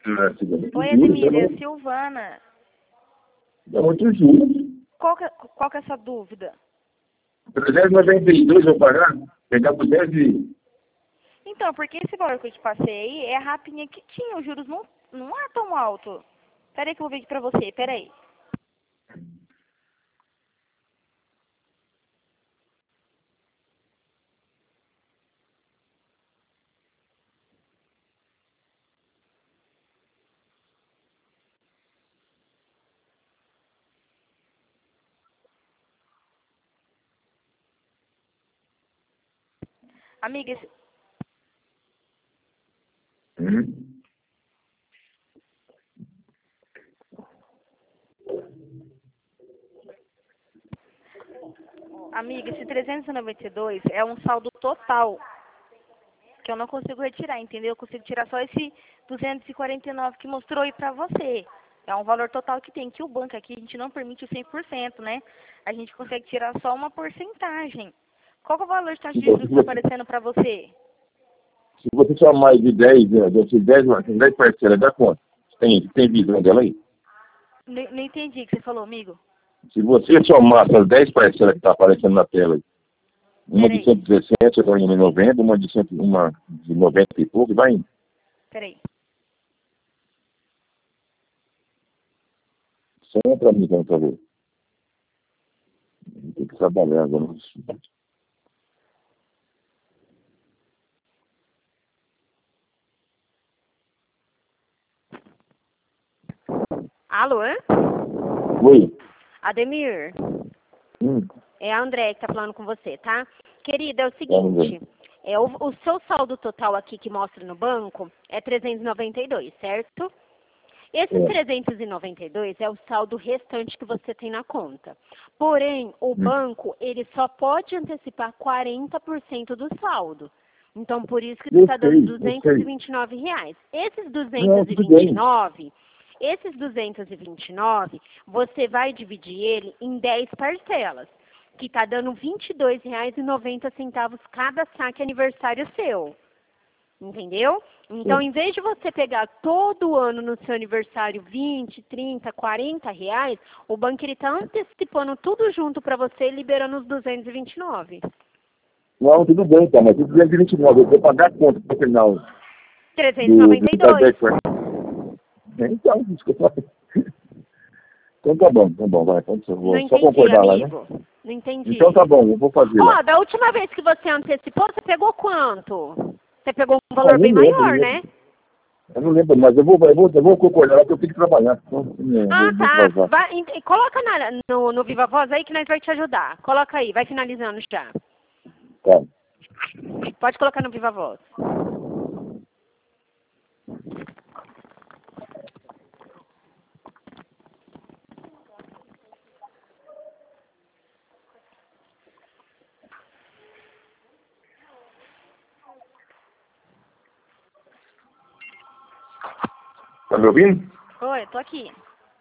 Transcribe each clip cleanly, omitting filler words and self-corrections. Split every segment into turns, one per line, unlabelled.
Oi, Ademir, é a Silvana.
Dá muito juros.
Qual que é a sua dúvida?
392 eu pagar? Pegar por 10 e...
Então, porque esse valor que eu te passei aí é a rapinha que tinha, os juros não é tão alto. Pera aí que eu vou ver aqui pra você, pera aí. Amiga, esse 392 é um saldo total que eu não consigo retirar, entendeu? Eu consigo tirar só esse 249 que mostrou aí pra você. É um valor total que tem, que o banco aqui a gente não permite o 100%, né? A gente consegue tirar só uma porcentagem. Qual que é o valor de taxa de juros que está aparecendo pra você?
Se você chamar mais de 10, desses 10 parcelas, dá quanto? Tem visão dela aí?
Não entendi o que você falou, amigo.
Se você somar essas 10 parcelas que está aparecendo na tela aí, uma de 117, outra de 90, uma de 90 e pouco, vai indo.
Peraí.
Só pra mim, então, por favor. Tem que trabalhar agora.
Alô?
Oi.
Ademir, é a André que tá falando com você, tá? Querida, é o seguinte, o seu saldo total aqui que mostra no banco é 392, certo? Esses 392 é o saldo restante que você tem na conta. Porém, o banco, ele só pode antecipar 40% do saldo. Então, por isso que você está dando R$229. Esses 229, você vai dividir ele em 10 parcelas, que está dando R$22,90 cada saque aniversário seu. Entendeu? Então, em vez de você pegar todo ano no seu aniversário 20, 30, R$40, o banco está antecipando tudo junto para você, liberando os 229.
Não, tudo bem, tá, mas 229, eu vou pagar quanto no final?
392.
Então, desculpa. Então tá bom, vai. Então, eu vou só concordar lá, né?
Não entendi.
Então tá bom, eu vou fazer lá.
Da última vez que você antecipou, você pegou quanto? Você pegou um valor bem maior, né?
Eu não lembro, mas eu vou concordar lá que eu tenho que trabalhar. Então,
tá. Coloca no Viva Voz aí que nós vai te ajudar. Coloca aí, vai finalizando já.
Tá.
Pode colocar no Viva Voz.
Tá me ouvindo?
Oi, tô aqui.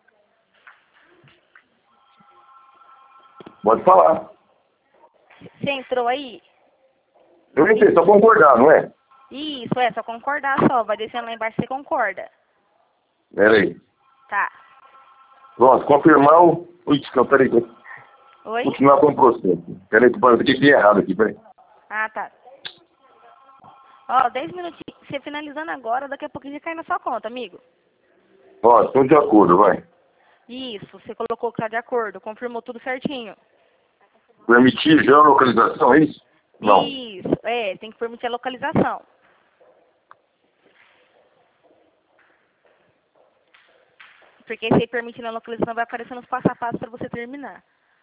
Pode falar.
Você entrou aí?
Eu entrei, só concordar, não é?
Isso, só concordar só. Vai descendo lá embaixo, você concorda.
Pera aí.
Tá.
Pronto, confirmar o... Ui, não, peraí.
Oi?
Continuar com o processo. Peraí, que eu fiquei errado aqui, peraí.
Ah, tá. Ó, 10 minutinhos. Você finalizando agora, daqui a pouquinho já cai na sua conta, amigo.
Ó, estou de acordo, vai.
Isso, você colocou que tá de acordo, confirmou tudo certinho.
Permitir geolocalização, é isso? Não.
Isso, tem que permitir a localização. Porque se permitir a localização, vai aparecer nos passo a passo para você terminar.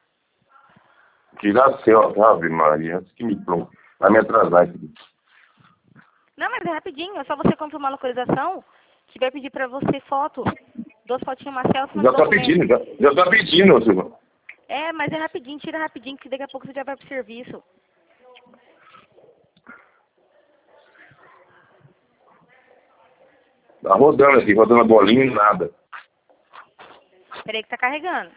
Tirar céu, Ave Maria, antes que me pronto. Vai me atrasar aqui.
Não, mas é rapidinho, é só você confirmar a localização, que vai pedir para você foto. 2 fotinhas, uma selfie,
Já tá pedindo, já tá pedindo, Silvio.
Mas é rapidinho, tira rapidinho, que daqui a pouco você já vai pro serviço.
Tá rodando aqui, rodando a bolinha e nada.
Peraí que tá carregando.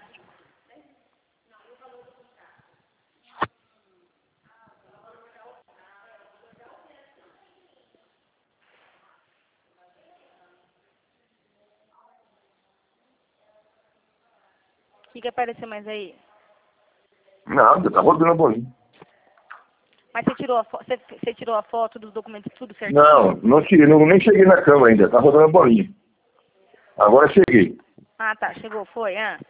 O que apareceu mais aí?
Nada, tá rodando a bolinha.
Mas você tirou a foto dos documentos tudo certinho?
Não tirei, nem cheguei na cama ainda, tá rodando a bolinha. Agora cheguei.
Ah, tá, chegou, foi, ah.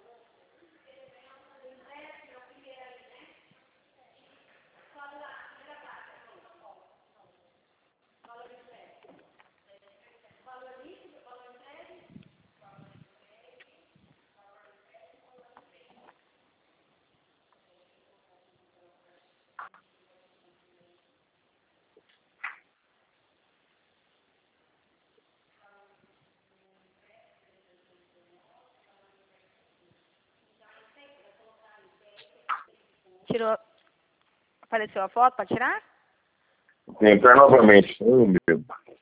Tirou. Apareceu a foto pra tirar?
Tem que entrar novamente. Oh, meu.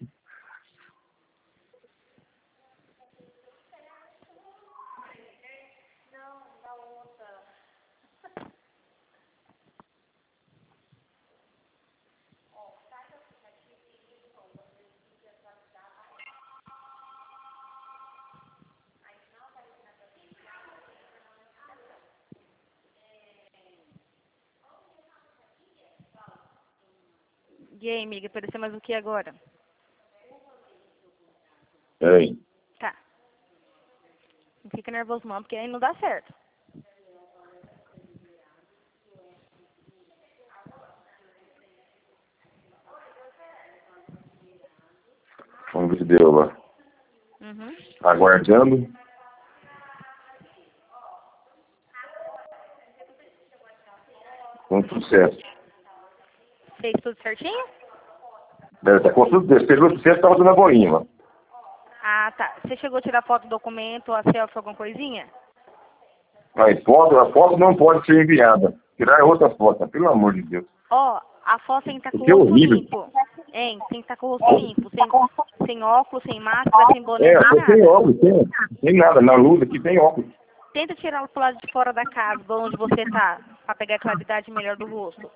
E aí, amiga, apareceu mais o que agora?
Peraí.
Tá. Não fica nervoso não, porque aí não dá certo.
Vamos ver se deu lá.
Uhum.
Aguardando. Com sucesso.
Fez tudo certinho?
Tá com sucesso. Pegou sucesso, tá rodando a bolinha, mano.
Ah, tá. Você chegou a tirar foto do documento, a selfie, alguma coisinha?
Mas a foto não pode ser enviada. Tirar outra foto, pelo amor de Deus.
Ó, a foto tem que estar com o
Que
rosto
horrível.
limpo. Hein? Tem que estar com o rosto limpo. Sem óculos, sem máscara, sem boné, sem
Aqui tem
nada.
óculos, tem nada. Na luz aqui tem óculos.
Tenta tirá-lo pro lado de fora da casa, de onde você tá, pra pegar a claridade melhor do rosto.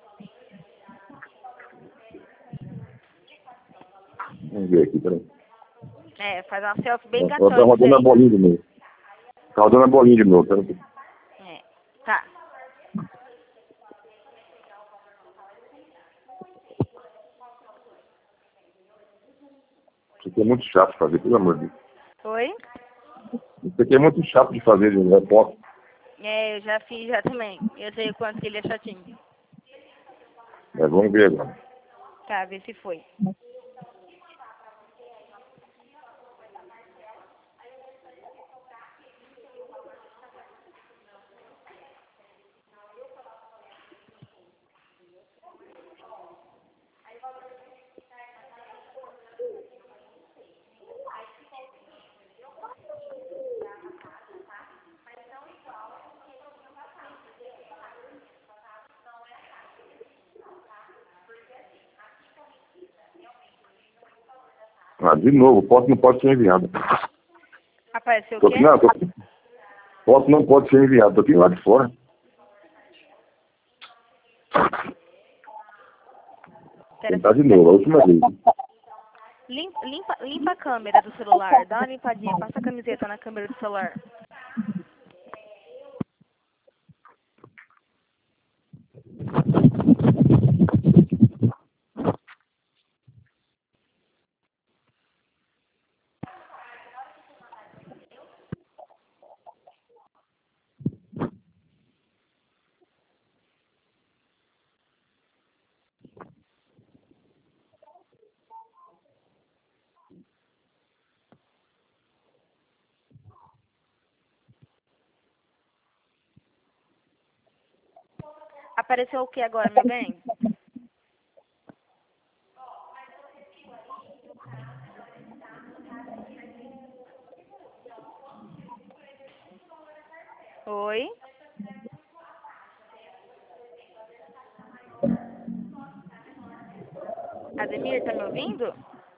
Vamos ver aqui, peraí.
É, faz uma selfie bem
Tá
gatona.
rodando a bolinha de novo. Tá rodando a bolinha de novo. Peraí.
É, tá.
Isso aqui é muito chato de fazer, pelo amor de Deus.
Oi?
Isso aqui é muito chato de fazer, de foto.
É, eu já fiz já também. Eu sei o quanto que ele é chatinho.
Vamos ver agora.
Tá, vê se foi.
De novo, foto não pode ser enviada.
Apareceu o quê?
Foto não pode ser enviada. Tô aqui lá de fora. Tentar de novo, a última vez.
Limpa a câmera do celular. Dá uma limpadinha. Passa a camiseta na câmera do celular. Apareceu o que agora, meu bem? Oi? Ademir, tá me ouvindo?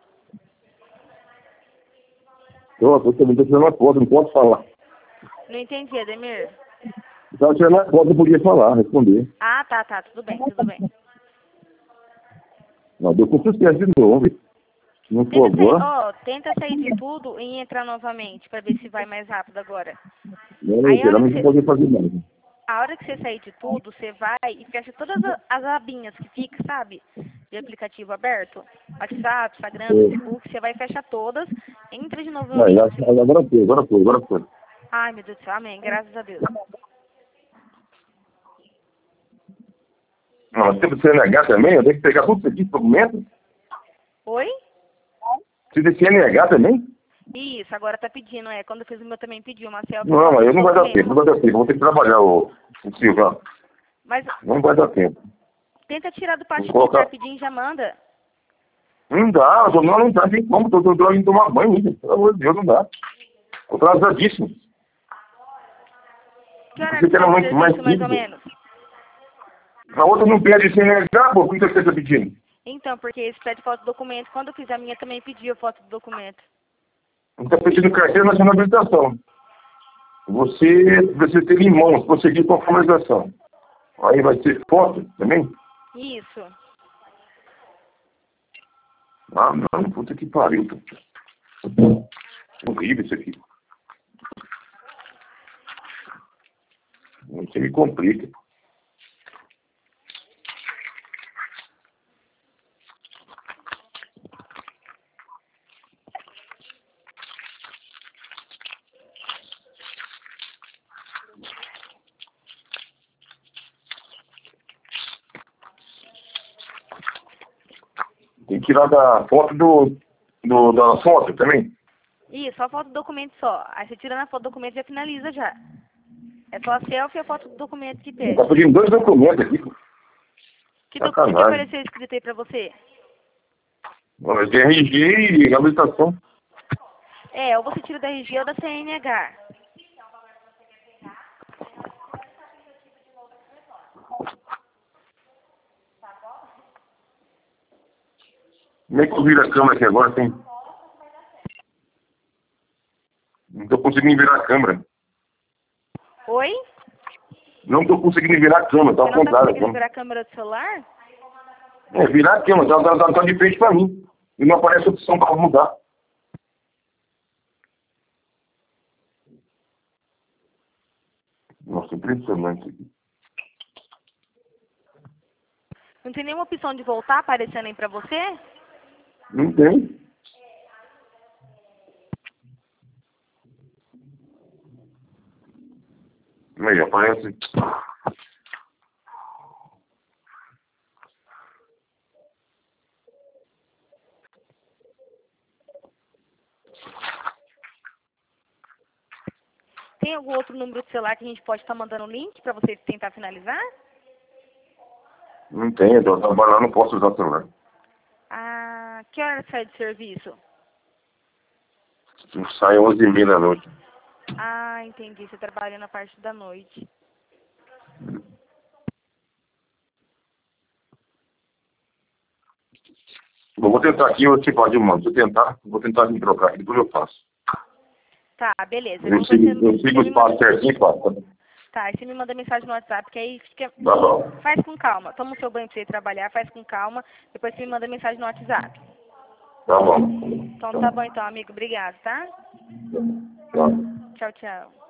Tô tirando uma foto, não posso falar.
Não entendi, Ademir.
Estava tirando uma foto, não podia falar, responder.
Ah, tá. Tudo bem, tudo bem.
Não, deu com sucesso de novo. Não for agora?
Tenta sair de tudo e entrar novamente, pra ver se vai mais rápido agora.
Não, eu não vou poder fazer mais.
A hora que você sair de tudo, você vai e fecha todas as abinhas que fica, sabe? De aplicativo aberto. WhatsApp, Instagram, Facebook, você vai e fecha todas. Entra de novo no link.
Agora foi.
Ai, meu Deus do céu, amém. Graças a Deus.
Não, tem que CNH também? Eu tenho que pegar tudo isso aqui, documento?
Oi?
Precisa de CNH também?
Isso, agora tá pedindo, Quando eu fiz o meu também pediu uma selfie.
Não, mas eu não vai dar tempo, Vou ter que trabalhar, o Silvio.
Mas
não vai dar tempo.
Tenta tirar do pastinho rapidinho e já manda.
Não dá, não dá, tem como, tô indo tomar banho ainda. Pelo amor de Deus, não dá. Tô atrasadíssimo.
Que hora que você mais ou menos?
A outra não pede CNH, pô, por que você tá pedindo?
Então, porque eles pedem foto do documento. Quando eu fiz a minha, também pediu foto do documento.
Não está pedindo carteira nacional de habilitação. Você ter em mãos, prosseguir com a formalização. Aí vai ter foto também?
Isso.
Ah, não, puta que pariu. Horrível isso aqui. Você me complica. Tem que tirar da foto da foto também?
Isso, só foto do documento só. Aí você tira na foto do documento e já finaliza já. É só a selfie e a foto do documento que pede.
Tá pedindo 2 documentos aqui.
Que documento que apareceu escrito aí pra você?
De RG e habilitação.
Ou você tira da RG ou da CNH.
Como é que eu viro a câmera aqui agora, tem? Não tô conseguindo virar a câmera.
Oi?
Não tô conseguindo virar a câmera, tá ao contrário.
Você não tá conseguindo virar a câmera do celular?
Virar a câmera, tá de frente pra mim. E não aparece opção pra mudar. Nossa, impressionante isso aqui.
Não tem nenhuma opção de voltar aparecendo aí pra você?
Não tem. Aí aparece.
Tem algum outro número de celular que a gente pode estar mandando o link pra você tentar finalizar?
Não tem, eu tô trabalhando, não posso usar o celular.
Ah, que hora sai de serviço?
Sai 11h30 da noite.
Ah, entendi. Você trabalha na parte da noite.
Eu vou tentar aqui, eu te falo de mano. Vou tentar me trocar aqui, depois eu faço.
Tá, beleza.
Eu sigo os passos certinho e faço.
Tá, aí você me manda mensagem no WhatsApp, que aí fica...
Tá bom.
Faz com calma. Toma o seu banho pra você ir trabalhar, faz com calma. Depois você me manda mensagem no WhatsApp.
Tá bom.
Então tá bom então, amigo. Obrigado, tá?
Tá.
Tchau, tchau.